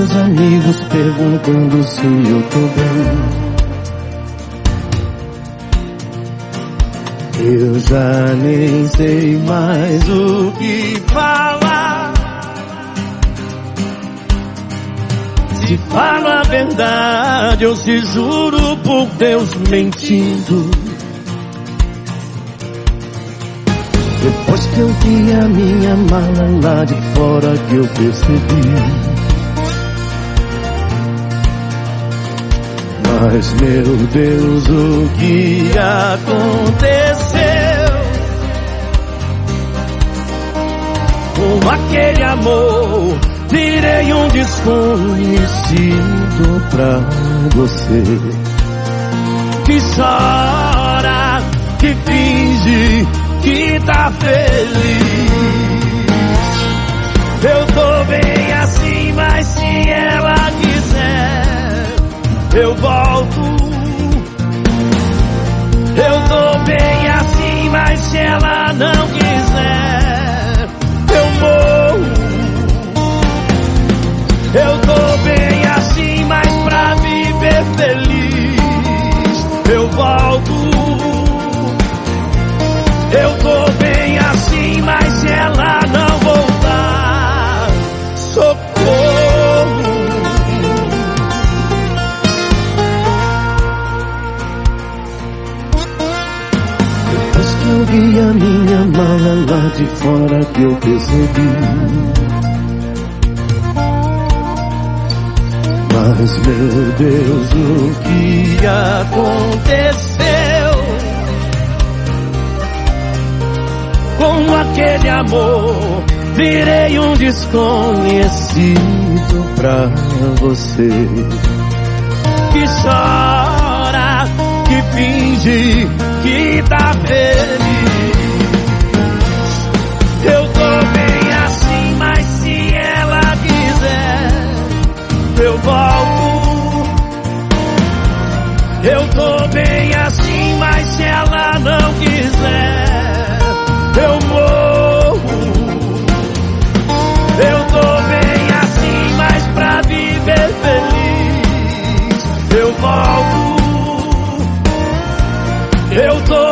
meus amigos perguntando se eu tô bem. Eu já nem sei mais o que falar. Se falo a verdade, eu se juro por Deus mentindo. Depois que eu vi a minha mala lá de fora que eu percebi. Mas meu Deus, o que aconteceu com aquele amor? Virei um desconhecido pra você, que chora, que finge que tá feliz. Eu tô bem assim, mas se ela quiser, eu volto. Eu tô bem assim, mas se ela não quiser, eu morro. Eu tô bem assim, mas pra viver feliz, eu volto. Eu tô bem assim, mas se ela não voltar, socorro. Depois que eu vi a minha mala lá de fora que eu percebi. Mas meu Deus, o que aconteceu com aquele amor? Virei um desconhecido pra você, que chora, que finge que tá feliz. Eu tô bem assim, mas se ela quiser, eu volto. Eu tô bem assim, mas se ela não quiser, eu morro. Eu tô bem assim, mas pra viver feliz, eu volto. Eu tô